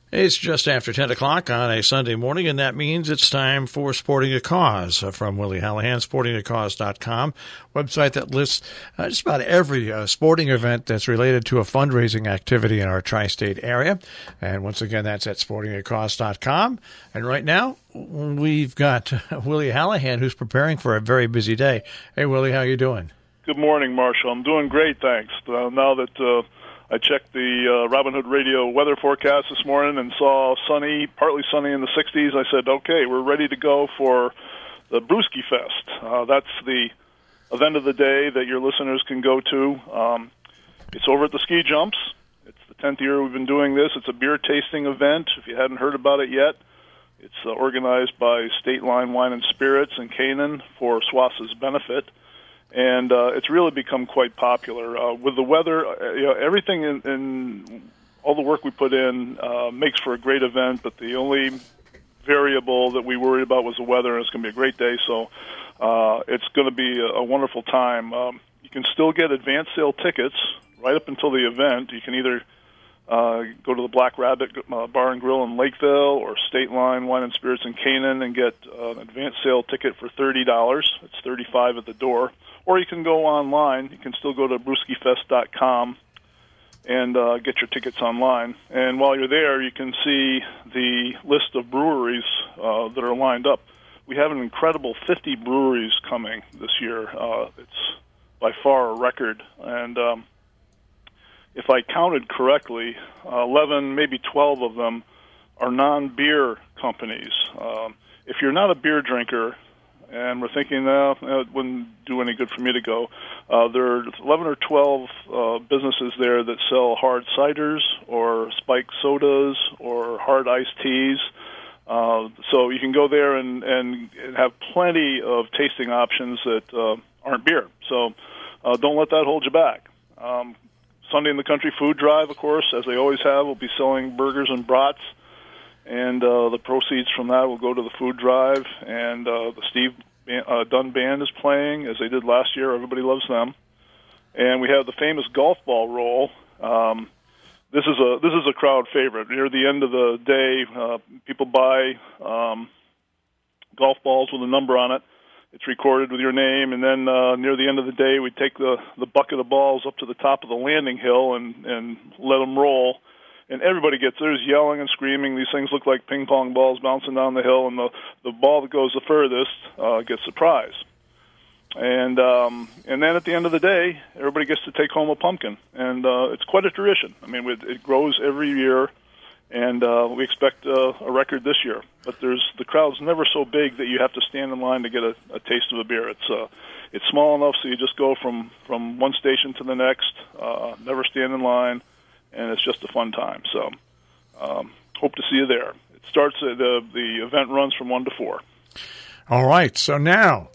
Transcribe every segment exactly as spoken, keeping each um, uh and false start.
It's just after ten o'clock on a Sunday morning, and that means it's time for Sporting a Cause from Willie Hallahan, sporting a cause dot com, website that lists uh, just about every uh, sporting event that's related to a fundraising activity in our tri-state area. And once again, that's at sporting a cause dot com. And right now, we've got Willie Hallahan, who's preparing for a very busy day. Hey, Willie, how you doing? Good morning, Marshall. I'm doing great, thanks. Uh, now that... Uh I checked the uh, Robin Hood Radio weather forecast this morning and saw sunny, partly sunny in the sixties. I said, okay, we're ready to go for the Brewski Fest. Uh, that's the event of the day that your listeners can go to. Um, it's over at the ski jumps. It's the tenth year we've been doing this. It's a beer tasting event. If you hadn't heard about it yet, it's uh, organized by State Line Wine and Spirits in Canaan for S W A S's benefit. And uh, it's really become quite popular. Uh, with the weather, uh, you know, everything in, in all the work we put in uh, makes for a great event, but the only variable that we worried about was the weather, and it's going to be a great day, so uh, it's going to be a, a wonderful time. Um, you can still get advance sale tickets right up until the event. You can either uh, go to the Black Rabbit uh, Bar and Grill in Lakeville or State Line Wine and Spirits in Canaan and get uh, an advance sale ticket for thirty dollars. It's thirty-five dollars at the door. Or you can go online. You can still go to brewski fest dot com and uh, get your tickets online. And while you're there, you can see the list of breweries uh, that are lined up. We have an incredible fifty breweries coming this year. Uh, it's by far a record. And um, if I counted correctly, uh, eleven, maybe twelve of them are non-beer companies. Um, if you're not a beer drinker, and we're thinking, no, it wouldn't do any good for me to go. Uh, there are eleven or twelve uh, businesses there that sell hard ciders or spiked sodas or hard iced teas. Uh, so you can go there and, and have plenty of tasting options that uh, aren't beer. So uh, don't let that hold you back. Um, Sunday in the Country Food Drive, of course, as they always have, will be selling burgers and brats. And uh, the proceeds from that will go to the food drive. And uh, the Steve uh, Dunn Band is playing, as they did last year. Everybody loves them. And we have the famous golf ball roll. Um, this is a this is a crowd favorite. Near the end of the day, uh, people buy um, golf balls with a number on it. It's recorded with your name, and then uh, near the end of the day, we take the, the bucket of balls up to the top of the landing hill and, and let them roll. And everybody gets there's yelling and screaming. These things look like ping pong balls bouncing down the hill, and the, the ball that goes the furthest uh, gets the prize. And um, and then at the end of the day, everybody gets to take home a pumpkin, and uh, it's quite a tradition. I mean, it, it grows every year, and uh, we expect uh, a record this year. But there's the crowd's never so big that you have to stand in line to get a, a taste of a beer. It's uh, it's small enough so you just go from, from one station to the next, uh, never stand in line. And it's just a fun time. So um, hope to see you there. It starts, uh, the, the event runs from one to four. All right. So now.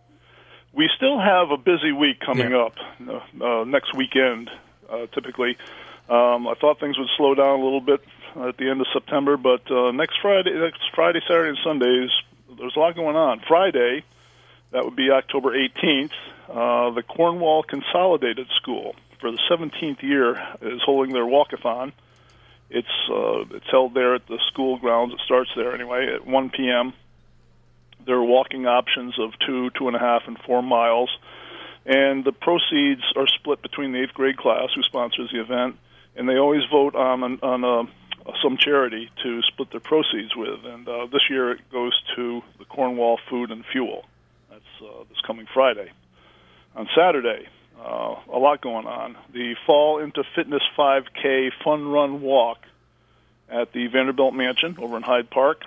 We still have a busy week coming yeah. up uh, uh, next weekend, uh, typically. Um, I thought things would slow down a little bit at the end of September, but uh, next Friday, next Friday, Saturday, and Sundays, there's a lot going on. Friday, that would be October eighteenth, uh, the Cornwall Consolidated School, for the seventeenth year, is holding their walkathon. It's uh, it's held there at the school grounds. It starts there anyway at one p.m. There are walking options of two, two and a half, and four miles, and the proceeds are split between the eighth grade class who sponsors the event, and they always vote on an, on a, some charity to split their proceeds with. And uh, this year it goes to the Cornwall Food and Fuel. That's uh, this coming Friday. On Saturday, Uh, a lot going on. The Fall into Fitness five K Fun Run Walk at the Vanderbilt Mansion over in Hyde Park.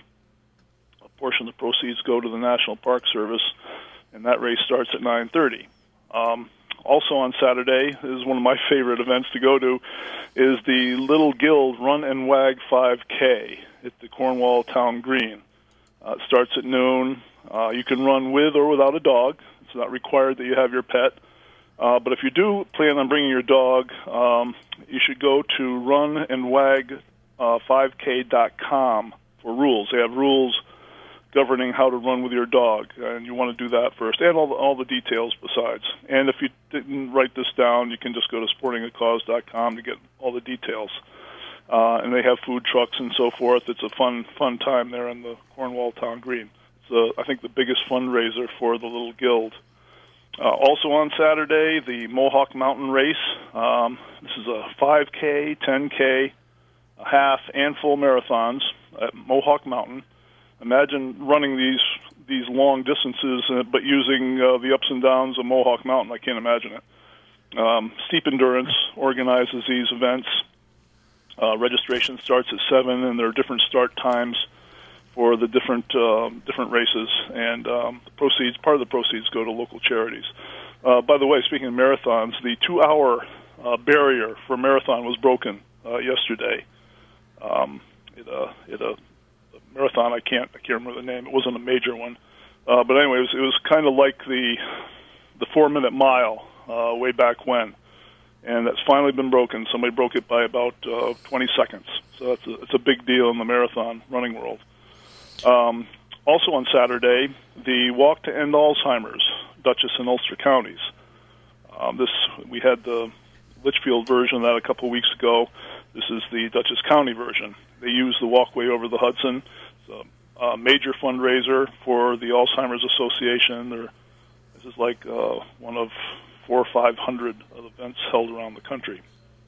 A portion of the proceeds go to the National Park Service, and that race starts at nine thirty. Um, also on Saturday, this is one of my favorite events to go to, is the Little Guild Run and Wag five K at the Cornwall Town Green. Uh, it starts at noon. Uh, you can run with or without a dog. It's not required that you have your pet. Uh, but if you do plan on bringing your dog, um, you should go to run and wag five k dot com for rules. They have rules governing how to run with your dog, and you want to do that first, and all the, all the details besides. And if you didn't write this down, you can just go to sporting a cause dot com to get all the details. uh, and they have food trucks and so forth. It's a fun fun time there on the Cornwall Town Green. It's, uh, I think, the biggest fundraiser for the Little Guild. Uh, also on Saturday, the Mohawk Mountain Race. Um, this is a five K, ten K, a half, and full marathons at Mohawk Mountain. Imagine running these these long distances, uh, but using uh, the ups and downs of Mohawk Mountain. I can't imagine it. Um, Steep Endurance organizes these events. Uh, registration starts at seven, and there are different start times for the different uh, different races, and um, the proceeds, part of the proceeds go to local charities. Uh, by the way, speaking of marathons, the two-hour uh, barrier for marathon was broken uh, yesterday. Um, it, uh, it, uh, a marathon, I can't, I can't remember the name. It wasn't a major one, uh, but anyway, it was, it was kind of like the the four-minute mile uh, way back when, and that's finally been broken. Somebody broke it by about uh, twenty seconds, so that's a, it's a big deal in the marathon running world. Um, also on Saturday, the Walk to End Alzheimer's, Dutchess and Ulster counties. Um, this we had the Litchfield version of that a couple of weeks ago. This is the Dutchess County version. They use the walkway over the Hudson. It's a, a major fundraiser for the Alzheimer's Association. They're, this is like uh, one of four or five hundred events held around the country.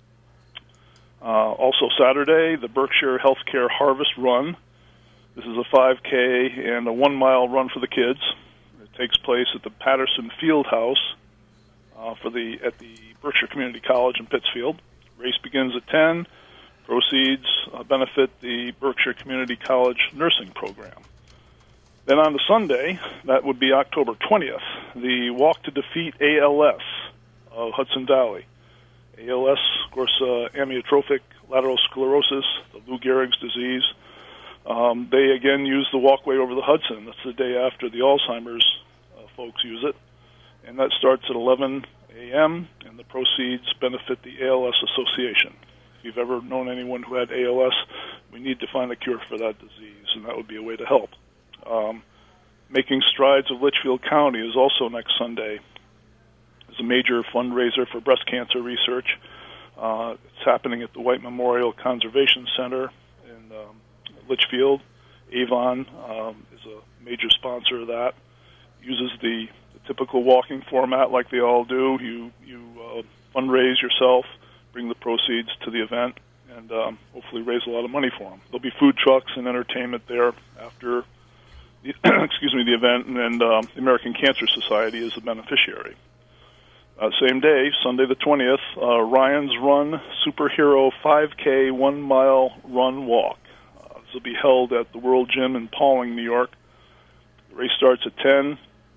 Uh, also Saturday, the Berkshire Healthcare Harvest Run. This is a five K and a one-mile run for the kids. It takes place at the Patterson Field House uh, for the at the Berkshire Community College in Pittsfield. Race begins at ten. Proceeds uh, benefit the Berkshire Community College nursing program. Then on the Sunday, that would be October twentieth, the Walk to Defeat A L S of Hudson Valley. A L S, of course, uh, amyotrophic lateral sclerosis, the Lou Gehrig's disease. Um, they, again, use the walkway over the Hudson. That's the day after the Alzheimer's uh, folks use it. And that starts at eleven a.m., and the proceeds benefit the A L S Association. If you've ever known anyone who had A L S, we need to find a cure for that disease, and that would be a way to help. Um, Making Strides of Litchfield County is also next Sunday. It's a major fundraiser for breast cancer research. Uh, it's happening at the White Memorial Conservation Center in um, Litchfield. Avon um, is a major sponsor of that. Uses the, the typical walking format like they all do. You you uh, fundraise yourself, bring the proceeds to the event, and um, hopefully raise a lot of money for them. There'll be food trucks and entertainment there after the, excuse me, the event, and, and um, the American Cancer Society is the beneficiary. Uh, same day, Sunday the twentieth, uh, Ryan's Run Superhero five K one-mile run walk. Uh, this will be held at the World Gym in Pawling, New York. The race starts at ten,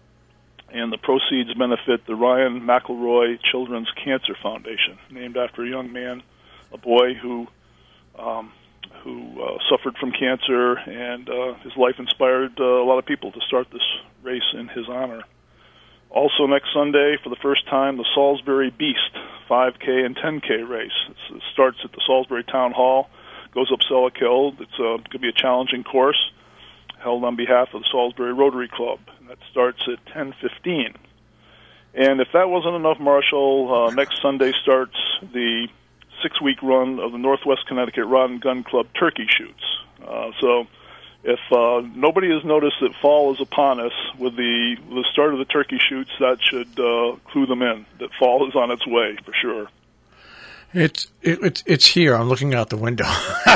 and the proceeds benefit the Ryan McElroy Children's Cancer Foundation, named after a young man, a boy who um, who uh, suffered from cancer, and uh, his life inspired uh, a lot of people to start this race in his honor. Also next Sunday, for the first time, the Salisbury Beast five K and ten K race. It's, it starts at the Salisbury Town Hall, goes up Selleck Hill. It's uh, going to be a challenging course, held on behalf of the Salisbury Rotary Club, and that starts at ten fifteen. And if that wasn't enough, Marshall, uh, next Sunday starts the six-week run of the Northwest Connecticut Rod and Gun Club turkey shoots. Uh, so if uh, nobody has noticed that fall is upon us with the, the start of the turkey shoots, that should uh, clue them in that fall is on its way for sure. It's it, it's it's here. I'm looking out the window.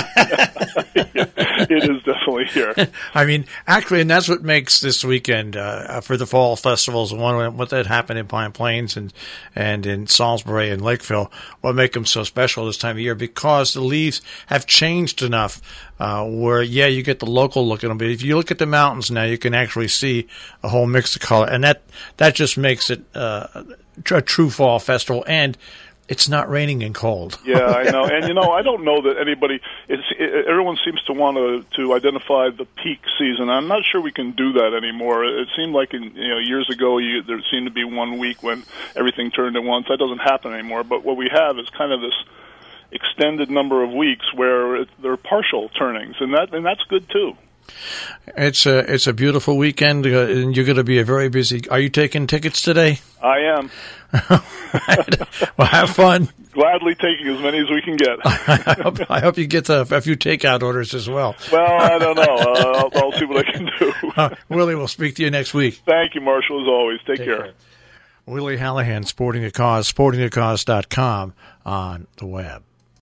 It is definitely here. I mean, actually, and that's what makes this weekend uh, for the fall festivals, one what that happened in Pine Plains and and in Salisbury and Lakeville, what make them so special this time of year, because the leaves have changed enough uh, where, yeah, you get the local look at them, but if you look at the mountains now, you can actually see a whole mix of color, and that that just makes it uh, a true fall festival. And it's not raining and cold. Yeah, I know. And, you know, I don't know that anybody, it's, it, everyone seems to want to, to identify the peak season. I'm not sure we can do that anymore. It seemed like, in, you know, years ago you, there seemed to be one week when everything turned at once. That doesn't happen anymore. But what we have is kind of this extended number of weeks where it, there are partial turnings, and that and that's good, too. It's a it's a beautiful weekend, uh, and you're going to be a very busy. Are you taking tickets today? I am. Well, have fun. Gladly taking as many as we can get. I, hope, I hope you get a, a few takeout orders as well. Well, I don't know. Uh, I'll, I'll see what I can do. uh, Willie, we'll speak to you next week. Thank you, Marshall, as always. Take, Take care. care. Willie Hallahan, Sporting a Cause, sporting a cause dot com on the web.